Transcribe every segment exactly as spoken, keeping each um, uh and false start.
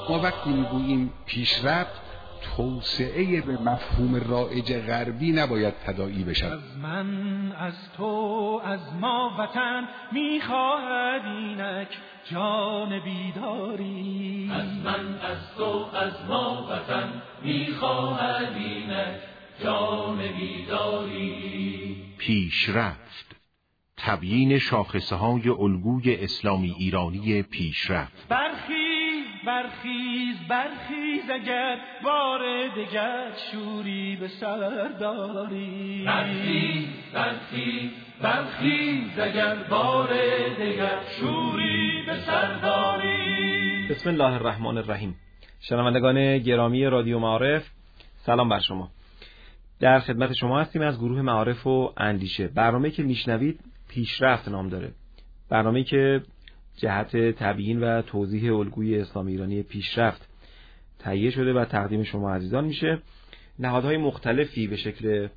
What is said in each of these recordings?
ما وقتی میگوییم پیشرفت، توسعه به مفهوم رایج غربی نباید تداعی بشود. از من، از تو، از ما وطن میخواهد اینک جان بیداری. از من، از تو، از ما وطن میخواهد اینک جان بیداری. پیشرفت، تبیین شاخصه‌های الگوی اسلامی ایرانی پیشرفت. برخیز برخیز برخیز اگر بار دگر شوری به سر داری. برخیز برخیز برخیز اگر بار دگر شوری به سر داری. بسم الله الرحمن الرحیم. شنوندگان گرامی رادیو معارف، سلام بر شما. در خدمت شما هستیم از گروه معارف و اندیشه. برنامه‌ای که میشنوید پیشرفت نام داره. برنامه‌ای که جهت تبیین و توضیح الگوی اسلامی ایرانی پیشرفت تهیه شده و تقدیم شما عزیزان میشه. نهادهای مختلفی به شکل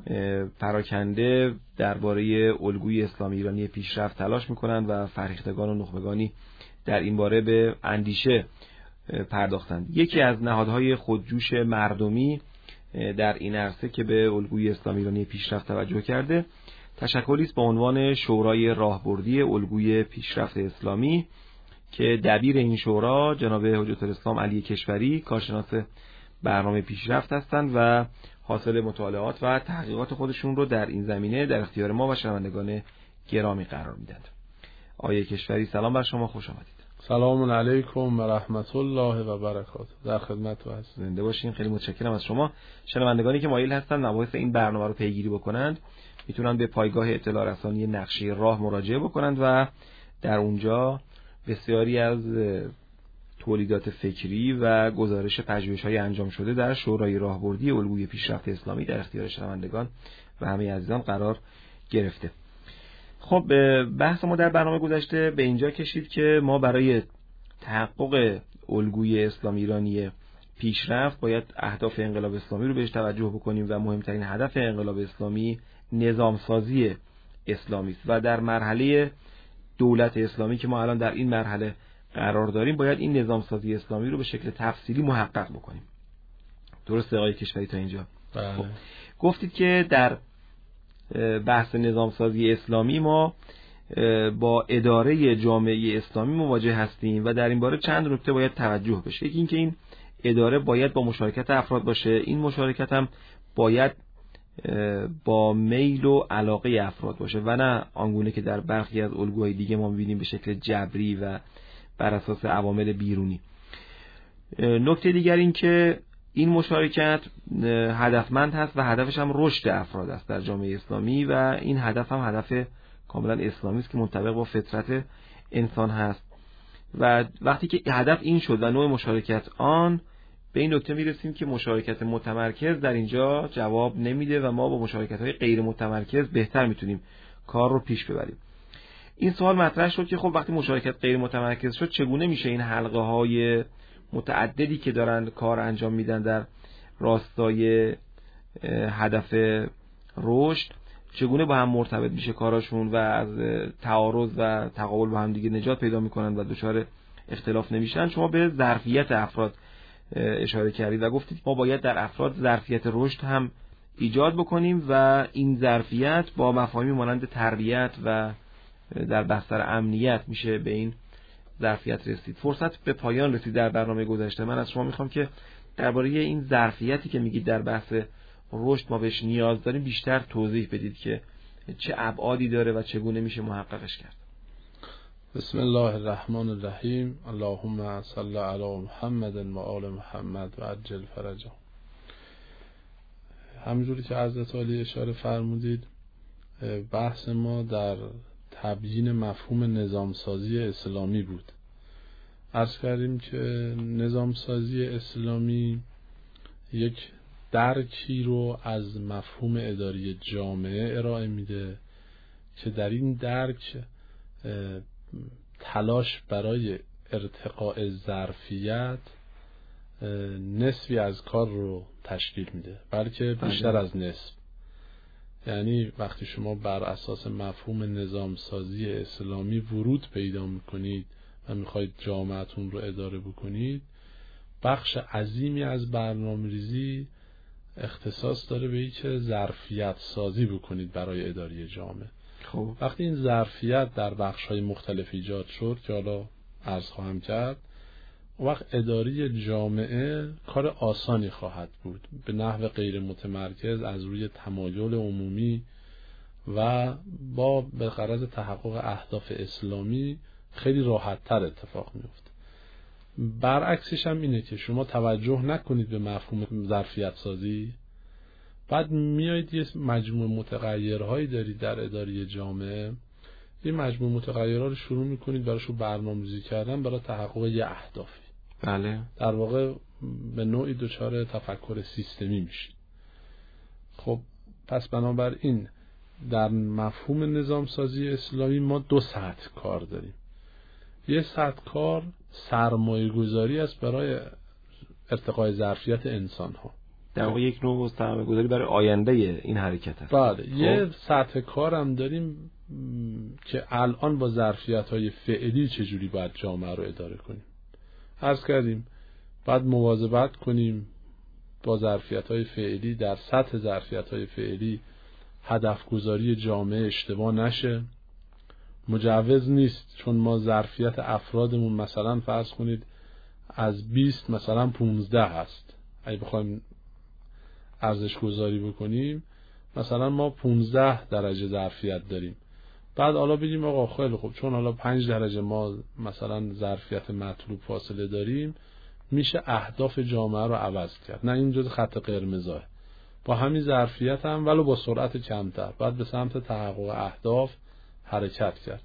پراکنده درباره الگوی اسلامی ایرانی پیشرفت تلاش میکنند و فرهیختگان و نخبگانی در این باره به اندیشه پرداختند. یکی از نهادهای خودجوش مردمی در این عرصه که به الگوی اسلامی ایرانی پیشرفت توجه کرده، تشکلی است با عنوان شورای راهبردی الگوی پیشرفت اسلامی که دبیر این شورا جناب حجت الاسلام علی کشوری کارشناس برنامه پیشرفت هستند و حاصل مطالعات و تحقیقات خودشون رو در این زمینه در اختیار ما و شنوندگان گرامی قرار میدند. آقای کشوری سلام بر شما، خوش آمدید. سلام علیکم و رحمت الله و برکاته. در خدمت تو هستم. زنده باشین. خیلی متشکرم از شما. شنوندگانی که مایل هستند مباحث این برنامه رو پیگیری بکنند میتونن به پایگاه اطلاع رسانی نقشه راه مراجعه بکنند و در اونجا بسیاری از تولیدات فکری و گزارش پژوهش‌های انجام شده در شورای راهبردی الگوی پیشرفت اسلامی در اختیار شنوندگان و همه عزیزان قرار گرفته. خب بحث ما در برنامه گذشته به اینجا کشید که ما برای تحقق الگوی اسلامی ایرانی پیشرفت باید اهداف انقلاب اسلامی رو بهش توجه بکنیم و مهمترین هدف انقلاب اسلامی نظامسازی اسلامی است و در مرحله دولت اسلامی که ما الان در این مرحله قرار داریم باید این نظامسازی اسلامی رو به شکل تفصیلی محقق بکنیم. درسته آقای کشوری تا اینجا؟ بله. خب. گفتید که در بحث نظامسازی اسلامی ما با اداره جامعه اسلامی مواجه هستیم و در این باره چند نکته باید توجه بشه. یکی اینکه این اداره باید با مشارکت افراد باشه. این مشارکت هم باید با میل و علاقه افراد باشه و نه آنگونه که در برخی از الگوهای دیگه ما می‌بینیم به شکل جبری و بر اساس عوامل بیرونی. نکته دیگر این که این مشارکت هدفمند هست و هدفش هم رشد افراد است در جامعه اسلامی و این هدف هم هدف کاملا اسلامی است که منطبق با فطرت انسان هست و وقتی که هدف این شد و نوع مشارکت آن، به این نکته میرسیم که مشارکت متمرکز در اینجا جواب نمیده و ما با مشارکت‌های غیر متمرکز بهتر میتونیم کار رو پیش ببریم. این سوال مطرح شد که خب وقتی مشارکت غیر متمرکز شد چگونه میشه این حلقه‌های متعددی که دارن کار انجام میدن در راستای هدف رشد چگونه با هم مرتبط میشه کاراشون و از تعارض و تقابل با هم دیگه نجات پیدا میکنن و دچار اختلاف نمیشن. شما به ظرفیت افراد اشاره کردید و گفتید ما باید در افراد ظرفیت رشد هم ایجاد بکنیم و این ظرفیت با مفاهیمی مانند تربیت و در بستر امنیت میشه به این ظرفیت رسید. فرصت به پایان رسید در برنامه گذشته. من از شما میخوام که درباره این ظرفیتی که میگید در بحث رشد ما بهش نیاز داریم بیشتر توضیح بدید که چه ابعادی داره و چگونه میشه محققش کرد. بسم الله الرحمن الرحیم. اللهم صل علی محمد و آل محمد و عجل فرجهم. همونجوری که حضرت علی اشاره فرمودید، بحث ما در تبیین مفهوم نظامسازی اسلامی بود. عرض کردیم که نظامسازی اسلامی یک درکی رو از مفهوم اداری جامعه ارائه میده که در این درک تلاش برای ارتقاء ظرفیت نصفی از کار رو تشکیل میده، بلکه بیشتر از نصف. یعنی وقتی شما بر اساس مفهوم نظامسازی اسلامی ورود پیدا میکنید و میخواید جامعتون رو اداره بکنید، بخش عظیمی از برنامه‌ریزی اختصاص داره به اینکه ظرفیت سازی بکنید برای اداره جامعه. خب وقتی این ظرفیت در بخش‌های مختلف ایجاد شد که حالا عرض خواهم کرد، اون وقت اداره جامعه کار آسانی خواهد بود، به نحو غیر متمرکز از روی تمایل عمومی و با به غرض تحقق اهداف اسلامی خیلی راحت‌تر اتفاق میفته. برعکسش هم اینه که شما توجه نکنید به مفهوم ظرفیت سازی، بعد میایید یه مجموعه متغیرهایی دارید در اداره جامعه، این مجموعه متغیرها رو شروع میکنید براشون برنامه‌ریزی کردن برای تحقق یه اهدافی. بله. در واقع به نوعی دچار تفکر سیستمی میشید. خب پس بنابراین در مفهوم نظام سازی اسلامی ما دو سطح کار داریم. یه سطح کار سرمایه گذاری است برای ارتقای ظرفیت انسان ها، در واقع یک نوع سرمایه گذاری برای آینده این حرکت است. بله. خب. یه سطح کار هم داریم که الان با ظرفیت های فعلی چجوری باید جامعه رو اداره کنیم. عرض کردیم باید مواظبت کنیم با ظرفیت های فعلی، در سطح ظرفیت های فعلی هدف گذاری جامعه اشتباه نشه. مجوز نیست چون ما ظرفیت افرادمون مثلا فرض کنید از بیست مثلا پونزده هست، اگه بخوایم ارزش گذاری بکنیم مثلا ما پونزده درجه ظرفیت داریم، بعد حالا بگیم آقا خیلی خوب چون حالا پنج درجه ما مثلا ظرفیت مطلوب فاصله داریم میشه اهداف جامعه رو عوض کرد. نه، این جز خط قرمزه. با همین ظرفیت هم ولو با سرعت کمتر بعد به سمت تحقق اهداف حرکت کرد.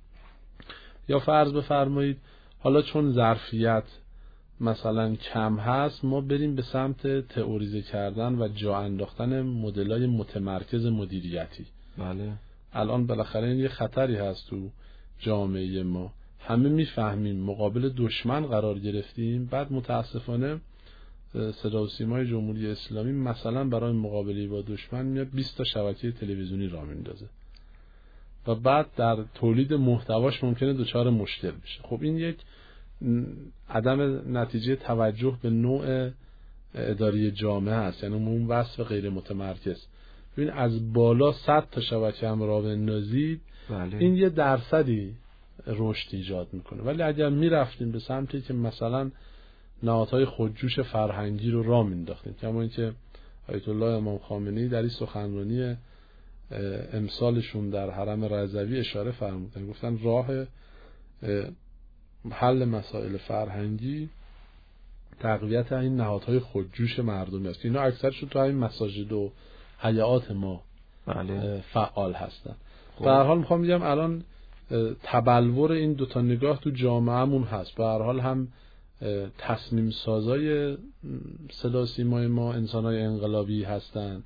یا فرض بفرمایید حالا چون ظرفیت مثلا کم هست ما بریم به سمت تئوریزه کردن و جا انداختن مدل‌های متمرکز مدیریتی. بله. الان بالاخره این یه خطری هست تو جامعه ما، همه میفهمیم مقابل دشمن قرار گرفتیم، بعد متاسفانه صدا و سیمای جمهوری اسلامی مثلا برای مقابله با دشمن میاد بیست تا شبکه تلویزیونی راه میندازه و بعد در تولید محتواش ممکنه دچار مشکل بشه. خب این یک عدم نتیجه توجه به نوع اداری جامعه هست، یعنی اون وصف غیر متمرکز. ببین از بالا صد تا شبکه هم راه بندازید، بله. این یه درصدی رشد ایجاد میکنه، ولی اگر میرفتیم به سمتی که مثلا نهادهای خودجوش فرهنگی رو راه مینداختیم، کما اینکه آیت الله امام خامنه‌ای در این سخنرانی امسالشون در حرم رضوی اشاره فرمودن، گفتن راه حل مسائل فرهنگی تقویت این نهادهای خودجوش مردمی است که اینا اکثرشون تو همین مساجد و هیئات ما بله. فعال هستن. به هر حال میخوام بگم الان تبلور این دوتا نگاه تو جامعهمون هست. به هر حال هم تصمیم سازای صدا و سیمای ما انسانای انقلابی هستن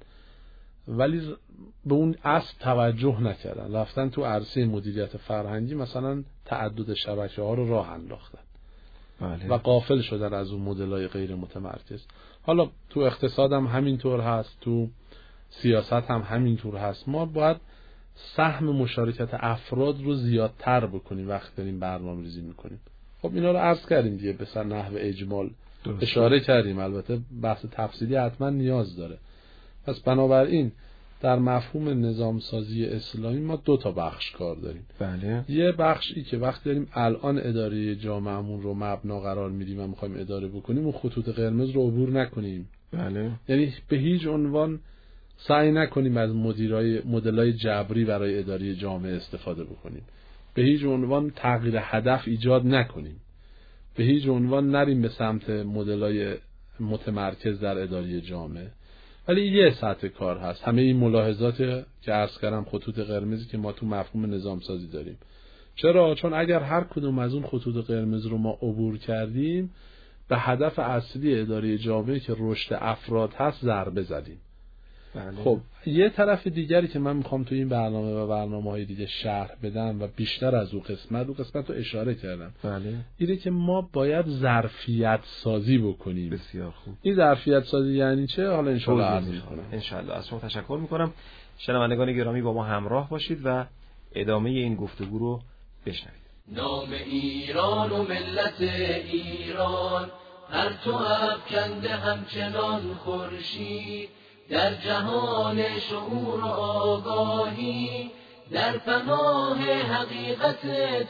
ولی به اون اصل توجه نکردن، رفتن تو عرصه مدیریت فرهنگی مثلا تعدد شبکه ها رو راه انداختن بله. و غافل شدن از اون مدل‌های غیر متمرکز. حالا تو اقتصاد هم همینطور هست، تو سیاست هم همینطور هست. ما باید سهم مشارکت افراد رو زیادتر بکنیم وقتی داریم برنامه‌ریزی میکنیم. خب اینا رو عرض کردیم دیگه، به سر نحو اجمال درست. اشاره کردیم، البته بحث تفصیلی حتما نیاز داره. پس بنابراین در مفهوم نظام سازی اسلامی ما دو تا بخش کار داریم. بله. یه بخشی که وقتی داریم الان اداره جامعهمون رو مبنا قرار میدیم و میخوایم اداره بکنیم اون خطوط قرمز رو عبور نکنیم. بله. یعنی به هیچ عنوان سعی نکنیم از مدیرای مدل‌های جبری برای اداره جامعه استفاده بکنیم. به هیچ عنوان تغییر هدف ایجاد نکنیم. به هیچ عنوان نریم به سمت مدل‌های متمرکز در اداره جامعه. ولی یه سطح کار هست. همه این ملاحظات که عرض کردم خطوط قرمزی که ما تو مفهوم نظام سازی داریم. چرا؟ چون اگر هر کدوم از اون خطوط قرمز رو ما عبور کردیم به هدف اصلی اداره جامعه که رشد افراد هست ضربه زدیم. بله. خب یه طرف دیگری که من میخوام تو این برنامه و برنامه‌های دیگه شرح بدم و بیشتر از اون قسمت اون قسمت رو اشاره کردم، بله. اینه که ما باید ظرفیت سازی بکنیم. بسیار خوب. این ظرفیت سازی یعنی چه؟ حالا ان شاءالله عرض می‌کنم. ان شاءالله. از شما تشکر می‌کنم. شنوندگان گرامی با ما همراه باشید و ادامه این گفتگو رو بشنوید. نام ایران و ملت ایران پرتو افکنده همچنان خورشید در جهان شعور و آگاهی، در پناه حقیقت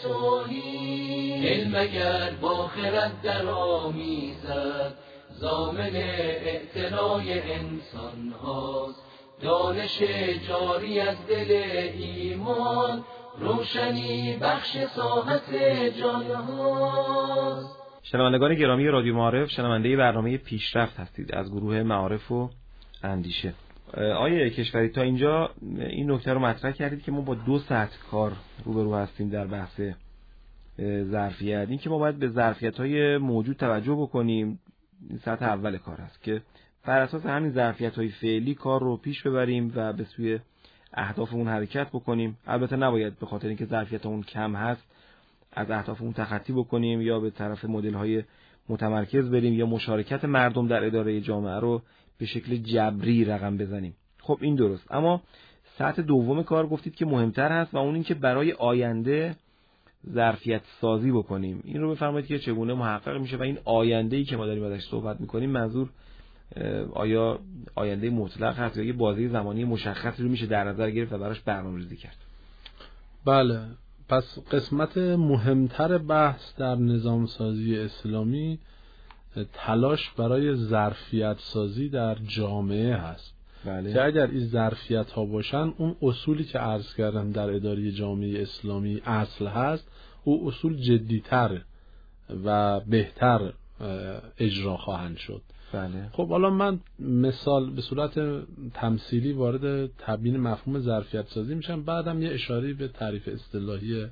توحید. علم اگر با خرد در آمیزد، ضامن اعتنای انسان هاست. دانش جاری از دل ایمان، روشنی بخش ساحت جان هاست. شنوندگان گرامی رادیو معارف، شنونده برنامه پیشرفت هستید از گروه معارف و اندیشه. آیه کشوری، تا اینجا این نکته رو مطرح کردید که ما با دو سطح کار روبرو هستیم در بحث ظرفیت. این که ما باید به ظرفیت‌های موجود توجه بکنیم، این سطح اول کار است که بر اساس همین ظرفیت‌های فعلی کار رو پیش ببریم و به سوی اهدافمون حرکت بکنیم. البته نباید به خاطر اینکه ظرفیت اون کم هست از اهدافمون تخطی بکنیم یا به طرف مدل‌های متمرکز بریم یا مشارکت مردم در اداره جامعه رو به شکل جبری رقم بزنیم. خب این درست، اما سطح دوم کار گفتید که مهمتر هست و اون این که برای آینده ظرفیت سازی بکنیم. این رو بفرمایید که چگونه محقق میشه و این آینده‌ای که ما داریم ازش صحبت می‌کنیم منظور آیا آینده مطلق هست یا یه بازه زمانی مشخصی رو میشه در نظر گرفت و براش برنامه‌ریزی کرد؟ بله، پس قسمت مهمتر بحث در نظام سازی اسلامی تلاش برای ظرفیت سازی در جامعه هست. بله. که اگر این ظرفیت ها باشن، اون اصولی که عرض کردم در اداره جامعه اسلامی اصل هست، او اصول جدیتر و بهتر اجرا خواهند شد. بله. خب حالا من مثال به صورت تمثیلی وارد تبیین مفهوم ظرفیت سازی میشم، بعدم یه اشاره به تعریف اصطلاحی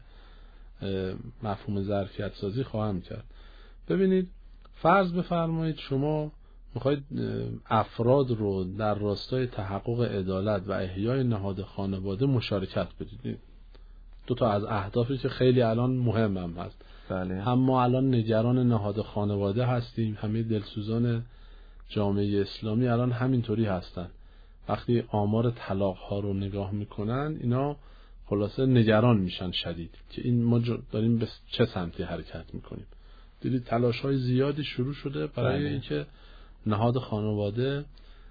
مفهوم ظرفیت سازی خواهم کرد. ببینید، فرض بفرمایید شما میخواید افراد رو در راستای تحقق عدالت و احیای نهاد خانواده مشارکت بدید. دو تا از اهدافی که خیلی الان مهم هم هست. بله. هم ما الان نگران نهاد خانواده هستیم، همه دلسوزان جامعه اسلامی الان همینطوری هستن. وقتی آمار طلاق ها رو نگاه میکنن، اینا خلاصه نگران میشن شدید که این ما داریم به چه سمتی حرکت میکنیم. دیدید تلاش های زیادی شروع شده برای اینکه نهاد خانواده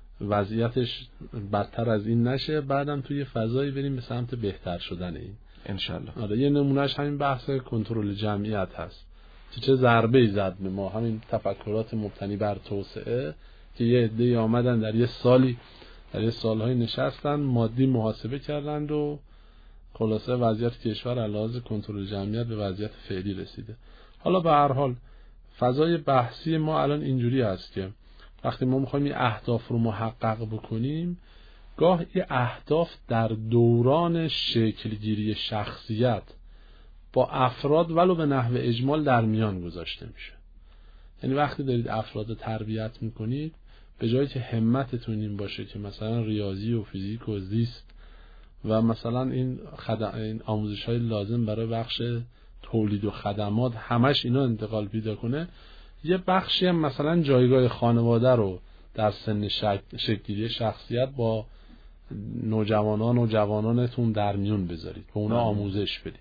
وضعیتش بدتر از این نشه، بعدم توی فضایی بریم به سمت بهتر شدن این انشالله. آره، یه نمونهش همین بحث کنترل جمعیت هست که چه ضربه‌ای زد به ما، همین تفکرات مبتنی بر توسعه که یه عده‌ای آمدن در یه سالی در یه سالهای نشستن، مادی محاسبه کردند و خلاصه وضعیت کشور علاوه کنترل جمعیت به وضعیت فعلی رسیده. حالا به هر حال فضای بحثی ما الان اینجوری هست که وقتی ما می‌خوایم این اهداف رو محقق بکنیم، گاه این اهداف در دوران شکلگیری شخصیت با افراد ولو به نحو اجمال در میان گذاشته میشه. یعنی وقتی دارید افراد تربیت میکنید، به جایی که همتتون این باشه که مثلا ریاضی و فیزیک و زیست و مثلا این, خدم... این آموزش‌های لازم برای بخش تولید و خدمات همش اینا انتقال پیدا کنه، یه بخشی هم مثلا جایگاه خانواده رو در سن شکلگیری شخصیت با نوجوانان و جوانانتون در میون بذارید، به اونا آموزش بدید.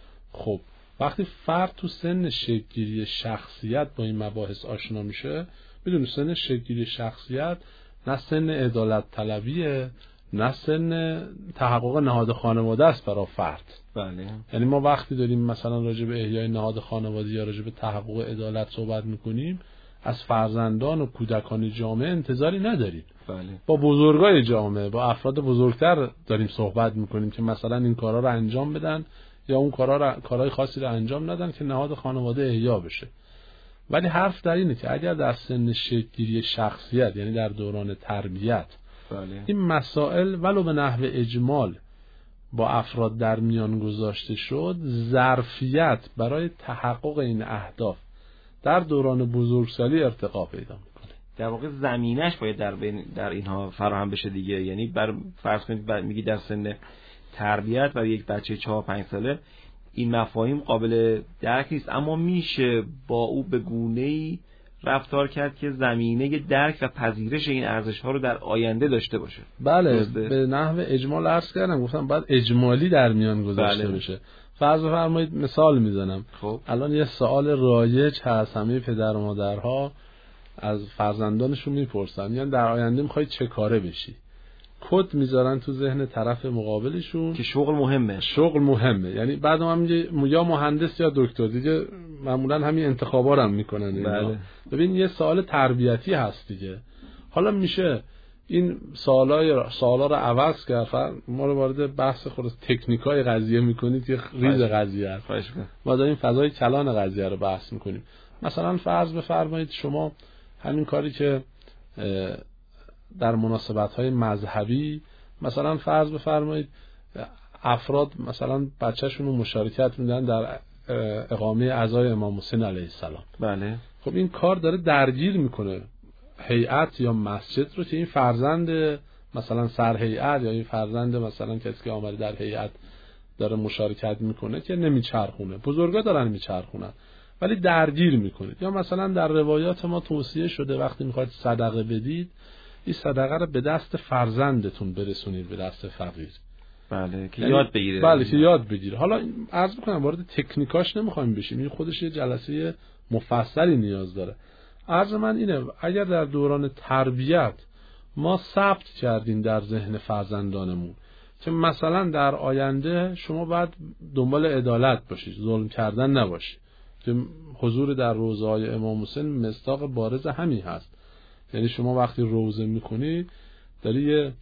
خب وقتی فرد تو سن شکلگیری شخصیت با این مباحث آشنا میشه، بدون سن شکلگیری شخصیت نه سن عدالت طلبیه نه سن تحقق نهاد خانواده است برای فرد. بله. یعنی ما وقتی داریم مثلا راجع به احیای نهاد خانواده یا راجع به تحقق عدالت صحبت میکنیم، از فرزندان و کودکان جامعه انتظاری نداریم. بله. با بزرگای جامعه، با افراد بزرگتر داریم صحبت میکنیم که مثلا این کارا رو انجام بدن یا اون کارا رو کارهای خاصی رو انجام ندن که نهاد خانواده احیا بشه. ولی حرف در اینه که اگر در سن شکلگیری شخصیت، یعنی در دوران تربیت، بله. این مسائل ولو به نحو اجمال با افراد در میان گذاشته شد، ظرفیت برای تحقق این اهداف در دوران بزرگسالی ارتقا پیدا میکنه. در واقع زمینش باید در بین در اینها فراهم بشه دیگه. یعنی بر فرض کنید میگی در سن تربیت برای یک بچه چهار پنج ساله این مفاهیم قابل درک نیست، اما میشه با او به گونه‌ای رفتار کرد که زمینه درک و پذیرش این ارزش‌ها رو در آینده داشته باشه. بله، درسته؟ به نحو اجمال عرض کردم، گفتم باید اجمالی در میان گذاشته بله. بشه. فرض بفرمایید مثال میزنم. خب. الان یه سوال رایج هست، همه پدر و مادرها از فرزندانشون میپرسن، یعنی در آینده میخوای چه کاره بشی، کد میذارن تو ذهن طرف مقابلشون که شغل مهمه. شغل مهمه، یعنی بعد هم میگه یا مهندس یا دکتر، دیگه معمولا همین انتخابا رو هم میکنن. بله. ببین یه سوال تربیتی هست دیگه. حالا میشه این سوالای سوالا رو عوض کرد، ما رو وارد بحث خود تکنیکای قضیه میکنید که ریز قضیه است. ما داریم فضای کلان قضیه رو بحث میکنیم. مثلا فرض بفرمایید شما همین کاری که در مناسبت‌های مذهبی، مثلا فرض بفرمایید افراد مثلا بچه‌شون رو مشارکت میدن در اقامه عزای امام حسین علیه السلام. بله. خب این کار داره درگیر میکنه هیئت یا مسجد رو که این فرزند مثلا سر هیئت یا این فرزند مثلا کسی که آمده در هیئت داره مشارکت میکنه که نمیچرخونه، بزرگا دارن میچرخونن ولی درگیر میکنه. یا مثلا در روایات ما توصیه شده وقتی میخواید صدقه بدید این صدقه رو به دست فرزندتون برسونید، به دست فقیر. بله که یاد بگیره. بله که یاد بگیره. حالا عرض میکنم وارد تکنیکاش نمیخوایم بشیم، این خودش یه جلسه مفصلی نیاز داره. عرض من اینه اگر در دوران تربیت ما ثبت کردیم در ذهن فرزندانمون که مثلا در آینده شما باید دنبال عدالت باشید، ظلم کردن نباشید، که حضور در روضه‌های امام حسین مصداق بارز همین هست. یعنی شما وقتی روضه میکنید داری یه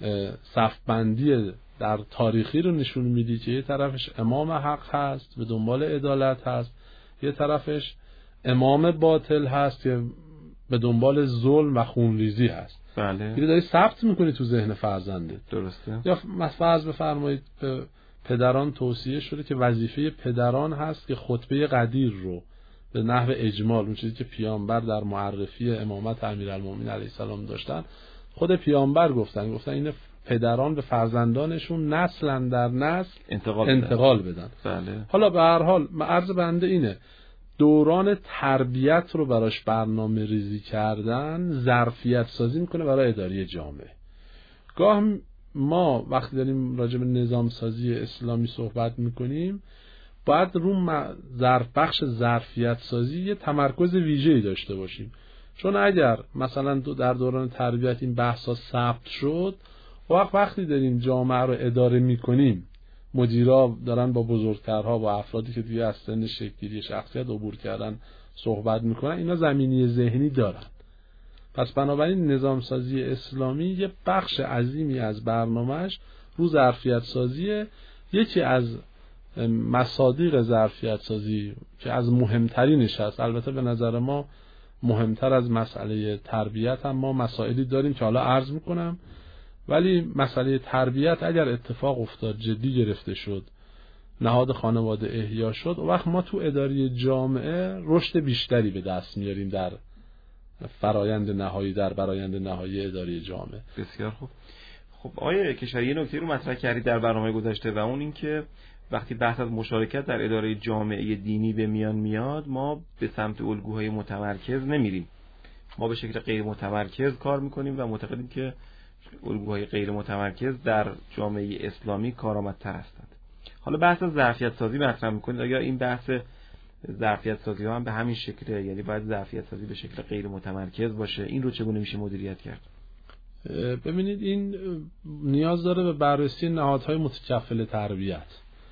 صفبندی در تاریخی رو نشون میدی که یه طرفش امام حق هست به دنبال عدالت هست، یه طرفش امام باطل هست که به دنبال ظلم و خونریزی هست. بله. یعنی داری ثبت میکنی تو ذهن فرزنده. درسته. یا فرض بفرمایید به پدران توصیه شده که وظیفه پدران هست که خطبه قدیر رو به نحو اجمال، اون چیزی که پیامبر در معرفی امامت امیرالمومنین علیه السلام داشتن خود پیامبر گفتن گفتن این پدران به فرزندانشون نسلا در نسل انتقال, انتقال بدن, بدن. بله. حالا به هر حال عرض بنده اینه دوران تربیت رو براش برنامه ریزی کردن ظرفیت سازی میکنه برای اداره جامعه. گاه ما وقتی داریم راجع به نظام سازی اسلامی صحبت میکنیم باید رو ظرف بخش ظرفیت سازی یه تمرکز ویژه‌ای داشته باشیم، چون اگر مثلا در دوران تربیت این بحثا ثبت شد وقت وقتی داریم جامعه رو اداره میکنیم مدیرا دارن با بزرگترها با افرادی که دیگه از سن شکل‌گیری شخصیت عبور کردن صحبت میکنن، اینا زمینی ذهنی دارن. پس بنابراین نظام سازی اسلامی یه بخش عظیمی از برنامهش رو ظرفیت سازیه. یکی از مصادیق ظرفیت سازی که از مهمترینش هست، البته به نظر ما مهمتر از مسئله تربیت هم ما مسائلی داریم که حالا عرض میکنم، ولی مسئله تربیت اگر اتفاق افتاد جدی گرفته شد نهاد خانواده احیا شد و وقت ما تو اداره جامعه رشد بیشتری به دست میاریم در فرایند نهایی در برآیند نهایی اداره جامعه. بسیار خوب. خب آیه کشوری یه نکته رو مطرح کردید در برنامه گذشته و اون این که وقتی بحث از مشارکت در اداره جامعه دینی به میان میاد ما به سمت الگوهای متمرکز نمیریم، ما به شکل غیر متمرکز کار میکنیم و معتقدیم که الگوهای غیر متمرکز در جامعه اسلامی کارآمدتر هستند. حالا بحث از ظرفیت سازی مطرح میکنید، آیا این بحث ظرفیت سازی هم به همین شکله، یعنی باید ظرفیت سازی به شکل غیر متمرکز باشه، این رو چگونه میشه مدیریت کرد؟ ببینید این نیاز داره به بررسی نهادهای متکفل تربیت.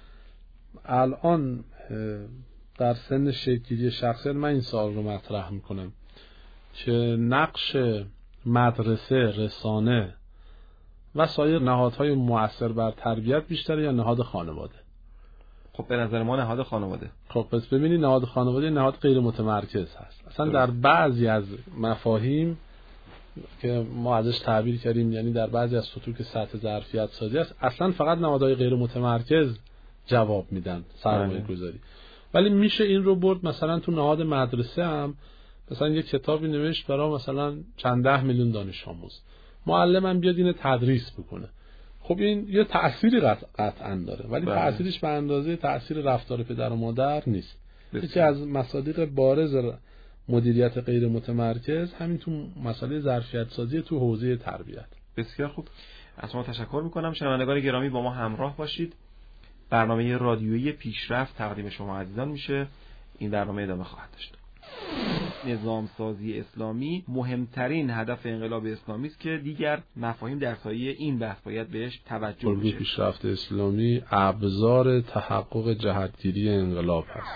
الان در سن شکل‌گیری شخصیت من این سوال رو مطرح میکنم که نقش مدرسه، رسانه و سایر نهادهای مؤثر بر تربیت بیشتره یا نهاد خانواده؟ خب به نظر ما نهاد خانواده. خب پس ببینید نهاد خانواده نهاد غیر متمرکز هست. اصلا در بعضی از مفاهیم که ما ازش تعبیر کردیم، یعنی در بعضی از سطوح که سطح ظرفیت سازی است، اصلا فقط نهادهای غیر متمرکز جواب میدن سرمایه گذاری. ولی میشه این رو برد مثلا تو نهاد مدرسه هم مثلا یه کتابی نوشت برای مثلا چند ده میلیون دانش آموز، معلمم بیاد اینو تدریس بکنه. خب این یه تأثیری قطعا داره ولی بله. تأثیرش به اندازه تأثیر رفتار پدر و مادر نیست. یکی از مصادیق بارز مدیریت غیر متمرکز همین تو مسئله ظرفیت سازی تو حوزه تربیت. بسیار خوب، از شما تشکر میکنم. شنوندگان گرامی با ما همراه باشید. برنامه رادیویی پیشرفت تقدیم شما عزیزان میشه. این برنامه ادامه خواهد داشت. نظام سازی اسلامی مهمترین هدف انقلاب اسلامی است که دیگر مفاهیم در سایه این بحث باید بهش توجه بشه. الگوی پیشرفت اسلامی ابزار تحقق جهتگیری انقلاب هست.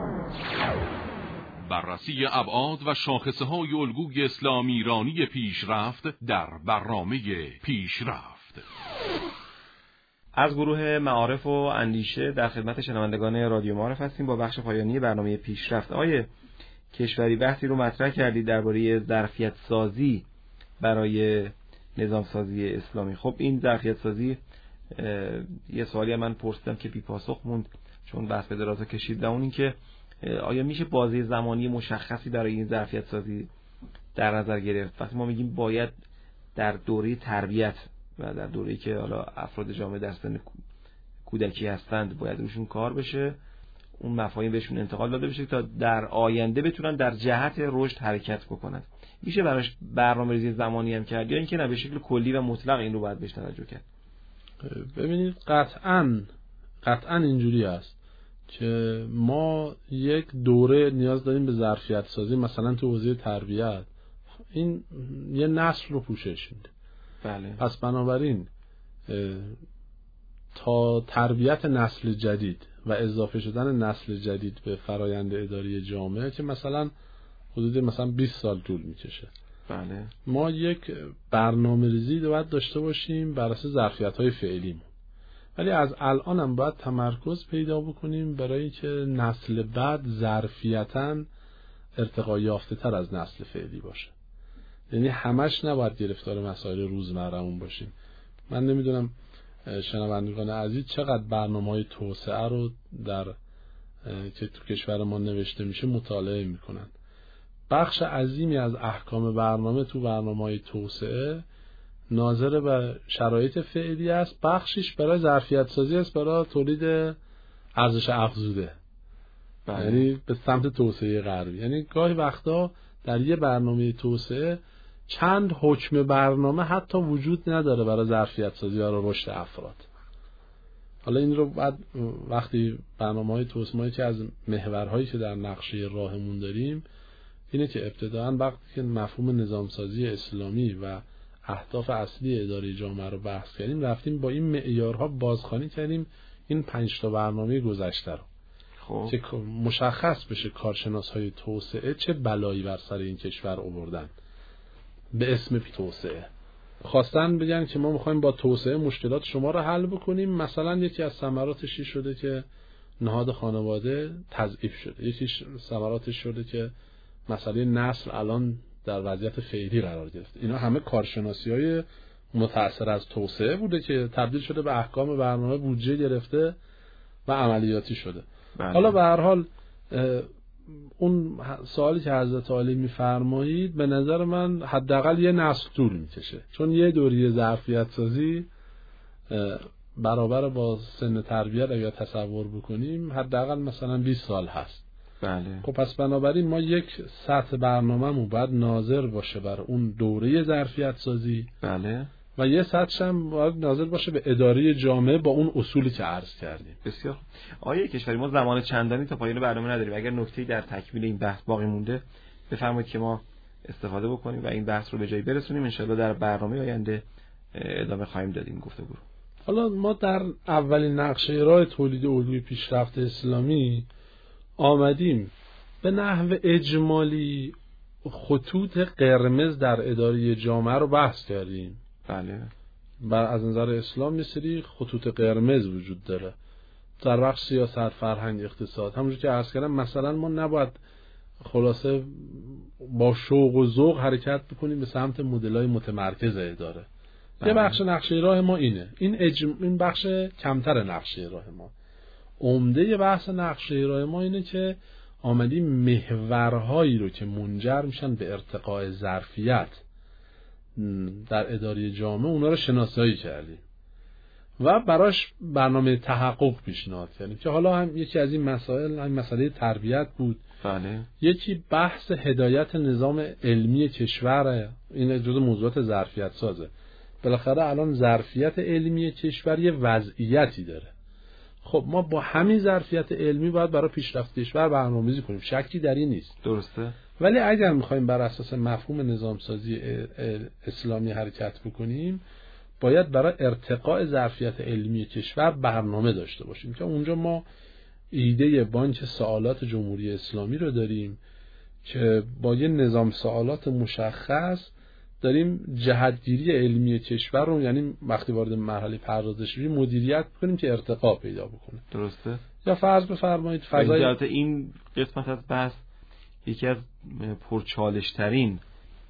بررسی ابعاد و شاخصه‌های الگوی اسلامی ایرانی پیشرفت در برنامه پیشرفت. از گروه معارف و اندیشه در خدمت شنوندگان رادیو معارف هستیم با بخش پایانی برنامه پیشرفت. آیه کشوری بحثی رو مطرح کردید درباره ظرفیت سازی برای نظام سازی اسلامی. خب این ظرفیت سازی یه سوالی من پرسیدم که بی پاسخ موند چون بحث به درازا کشید، و اون این که آیا میشه بازه زمانی مشخصی برای این ظرفیت سازی در نظر گرفت؟ وقتی ما میگیم باید در دوره تربیت و در دوره‌ای که حالا افراد جامعه در سن کودکی هستند باید روشون کار بشه، اون مفاهیم بهشون انتقال داده بشه تا در آینده بتونن در جهت رشد حرکت بکنن. میشه براش برنامه‌ریزی زمانی هم کرد یا اینکه نه به شکل کلی و مطلق این رو باید بهش توجه کرد؟ ببینید قطعاً قطعاً اینجوری است که ما یک دوره نیاز داریم به ظرفیت سازی، مثلا تو حوزه تربیت این یه نسل رو پوشش میده. بله. پس بنابراین تا تربیت نسل جدید و اضافه شدن نسل جدید به فرایند اداری جامعه که مثلا حدود مثلا بیست سال طول میکشه، بله. ما یک برنامه ریزی باید داشته باشیم بر اساس ظرفیت‌های فعلیمون، ولی از الان هم باید تمرکز پیدا بکنیم برای اینکه نسل بعد ظرفیتاً ارتقا یافته تر از نسل فعلی باشه. یعنی همش نباید گرفتار مسائل روزمره‌مون باشیم. من نمیدونم شنوندگان عزیز چقدر برنامه‌های توسعه رو در که تو کشور ما نوشته میشه مطالعه میکنن. بخش عظیمی از احکام برنامه تو برنامه‌های توسعه ناظر به شرایط فعلی است، بخشش برای ظرفیت سازی است، برای تولید ارزش افزوده. بله. یعنی به سمت توسعه غربی. یعنی گاهی وقتا در یه برنامه توسعه چند حکم برنامه حتی وجود نداره برای ظرفیت سازی و رشد افراد. حالا این رو بعد وقتی برنامه‌های توسعه که از محورهایی که در نقشه راهمون داریم اینه که ابتداً وقتی که مفهوم نظامسازی اسلامی و اهداف اصلی اداره جامعه رو بحث کردیم رفتیم با این معیارها بازخوانی کردیم این پنج تا برنامه گذشته رو. خب که مشخص بشه کارشناس‌های توسعه چه بلایی بر سر این کشور آوردن به اسم توسعه. خواستن بگن که ما می‌خوایم با توسعه مشکلات شما رو حل بکنیم. مثلا یکی از ثمراتش شده که نهاد خانواده تضعیف شده، یکی ثمراتش شده که مسئله نسل الان در وضعیت فعلی قرار گرفت. اینا همه کارشناسی‌های متأثر از توسعه بوده که تبدیل شده به احکام برنامه، بودجه گرفته و عملیاتی شده. بله. حالا به هر حال اون سوالی که حضرت عالی می‌فرمایید به نظر من حداقل یه نسل طول می‌کشه، چون یه دوره ظرفیت سازی برابر با سن تربیت اگر تصور بکنیم حداقل مثلا بیست سال هست. بله. خب پس بنابراین ما یک سطح برنامه‌مون باید ناظر باشه بر اون دوره ظرفیت سازی. بله. و یه سطحش هم باید ناظر باشه به اداره جامعه با اون اصولی که عرض کردیم. بسیار. آیه کشوری ما زمان چندانی تا پایان برنامه نداریم. اگر نکته‌ای در تکمیل این بحث باقی مونده بفرمایید که ما استفاده بکنیم و این بحث رو به جایی برسونیم. ان شاءالله در برنامه آینده ادامه خواهیم داد این گفتگو. حالا ما در اولین نقشه راه تولید الگوی پیشرفت اسلامی آمدیم به نحو اجمالی خطوط قرمز در اداره جامعه رو بحث کردیم. بله. بر از نظر اسلام یه سری خطوط قرمز وجود داره در بخش سیاست، فرهنگ، اقتصاد. همونجوری که عرض کردم مثلا ما نباید خلاصه با شوق و ذوق حرکت بکنیم به سمت مدل‌های متمرکز اداره. بله. یه بخش نقشه راه ما اینه. این اجم... این بخش کمتر نقشه راه ما. عمده بحث نقشه راه ما اینه که آمدیم محورهایی رو که منجر میشن به ارتقاء ظرفیت در اداره جامعه اونا رو شناسایی کردیم و براش برنامه تحقق پیشنهاد کردیم که حالا هم یکی از این مسائل هم مسئله تربیت بود. بله. یکی بحث هدایت نظام علمی کشور، این جزو موضوعات ظرفیت سازه. بالاخره الان ظرفیت علمی کشور یه وضعیتی داره. خب ما با همین ظرفیت علمی باید برای پیشرفت کشور برنامه‌ریزی کنیم، شکی در این نیست. درسته. ولی اگر می‌خوایم بر اساس مفهوم نظامسازی اسلامی حرکت بکنیم، باید برای ارتقاء ظرفیت علمی کشور برنامه داشته باشیم که اونجا ما ایده بانک سوالات جمهوری اسلامی رو داریم که با یه نظام سوالات مشخص داریم جهتگیری علمی کشور رو، یعنی وقتی وارد مرحله پردازش میشیم مدیریت کنیم که ارتقا پیدا بکنه. درسته. یا فرض بفرمایید فضای البته این قسمت از بحث یکی از پرچالش ترین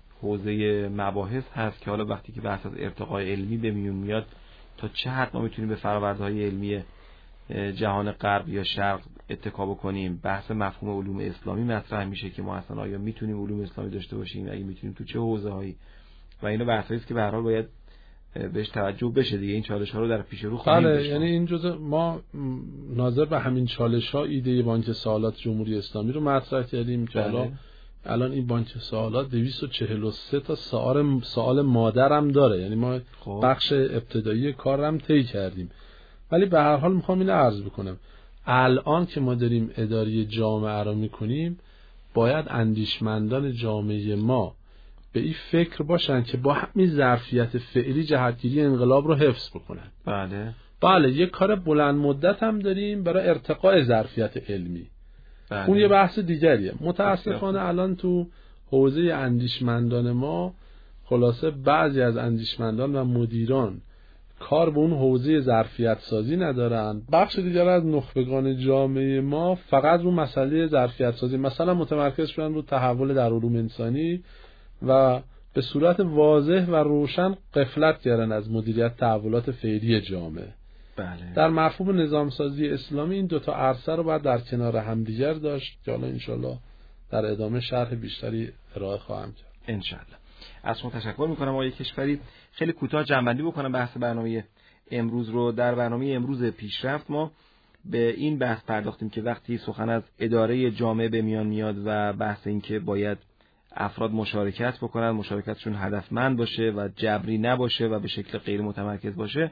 حوزه مباحث هست که حالا وقتی که بحث از ارتقاء علمی به میون میاد تا چه حد ما میتونیم به فرآورده‌های علمی جهان غرب یا شرق اتکا بکنیم. بحث مفهوم علوم اسلامی مطرح میشه که ما اصلا آیا میتونیم علوم اسلامی داشته باشیم، اگه میتونیم تو چه حوزه‌هایی، و اینا بحثایی است که به هر حال باید بهش توجه بشه دیگه. این چالش‌ها رو در پیش رو خواهیم داشت. بله، یعنی این جزء ما ناظر به همین چالش‌ها ایده بانک سوالات جمهوری اسلامی رو مطرح کردیم که حالا الان این بانک سوالات دویست و چهل و سه تا سوال سوال مادر هم داره، یعنی ما خوب. بخش ابتدایی کار هم طی کردیم. ولی به هر حال میخوام اینو عرض بکنم، الان که ما داریم اداری جامعه رو میکنیم، باید اندیشمندان جامعه ما به این فکر باشن که با همین ظرفیت فعلی جهتگیری انقلاب رو حفظ بکنن. بله بله، یک کار بلند مدت هم داریم برای ارتقاء ظرفیت علمی. بله. اون یه بحث دیگریه. متاسفانه الان تو حوزه اندیشمندان ما خلاصه بعضی از اندیشمندان و مدیران کار به اون حوزه ظرفیت سازی ندارن. بخش دیگر از نخبگان جامعه ما فقط رو مسئله ظرفیت سازی مثلا متمرکز شدن رو تحول در علوم انسانی و به صورت واضح و روشن غفلت کردن از مدیریت تحولات فعلی جامعه. بله. در مفهوم نظامسازی اسلامی این دوتا عرصه رو باید در کنار همدیگر داشت که حالا انشالله در ادامه شرح بیشتری ارائه خواهم کرد. انشالله. از شما تشکر میکنم آقای کشوری. خیلی کوتاه جنبندی بکنم بحث برنامه امروز رو. در برنامه امروز پیشرفت ما به این بحث پرداختیم که وقتی سخن از اداره جامعه به میان میاد و بحث این که باید افراد مشارکت بکنن، مشارکتشون هدفمند باشه و جبری نباشه و به شکل غیر متمرکز باشه،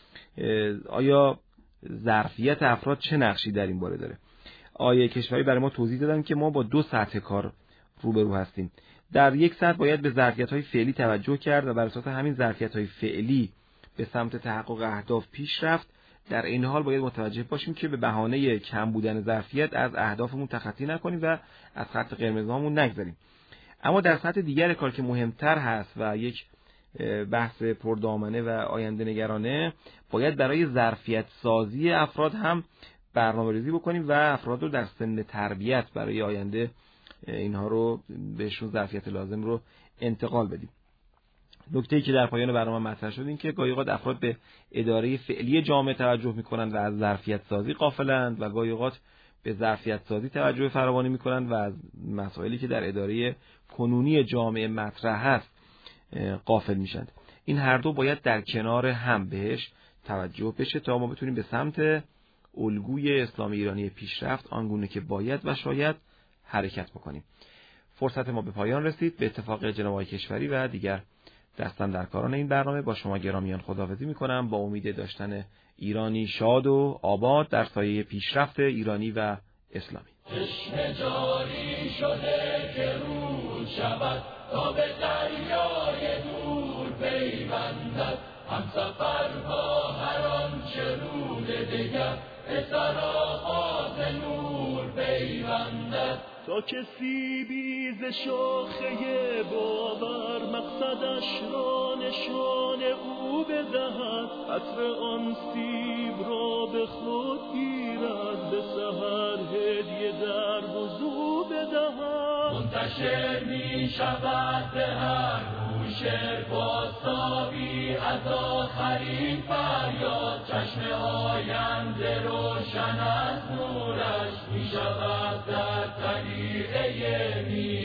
آیا ظرفیت افراد چه نقشی در این باره داره؟ آقای کشوری برای ما توضیح دادن که ما با دو سطح کار روبرو هستیم. در یک سطح باید به ظرفیت‌های فعلی توجه کرد و بر اساس همین ظرفیت‌های فعلی به سمت تحقق اهداف پیش رفت. در این حال باید متوجه باشیم که به بهانه کم بودن ظرفیت از اهدافمون تخطی نکنیم و از خط قرمزامون نگذریم. اما در سطح دیگر کار که مهمتر هست و یک بحث پردامنه و آینده نگرانه، باید برای ظرفیت سازی افراد هم برنامه‌ریزی بکنیم و افراد رو در سن تربیت برای آینده اینها رو بهشون ظرفیت لازم رو انتقال بدیم. نکته‌ای که در پایان برنامه مطرح شد این که گاهی اوقات افراد به اداره فعلی جامعه توجه می‌کنند و از ظرفیت سازی غافلند و گاهی اوقات به ظرفیت سازی توجه فراوانی می‌کنند و از مسائلی که در اداره کنونی جامعه مطرح هست غافل میشند. این هر دو باید در کنار هم بهش توجه بشه تا ما بتونیم به سمت الگوی اسلامی ایرانی پیشرفت آنگونه که باید و شاید حرکت بکنیم. فرصت ما به پایان رسید. به اتفاق جناب آقای کشوری و دیگر دستن در کاران این برنامه با شما گرامیان خداحافظی میکنم با امید داشتن ایرانی شاد و آباد در سایه پیشرفت ایرانی و اسلامی. چشم جاری شده که رود شود تا به دریای دور پیوندد، همسفرها هر آنچه رود دگر به سرآغاز نور پیوندد. تا کسی بیز شاخه باور مقصدش را نشان او بدهد، عطر آن سیب را به خود گیرد، به سحر هدیه در وضو بدهد. منتشر می شود به هر گوشه بازتابی از آخرین فریاد، چشم آینده روشن از نورش می شود در طریقه می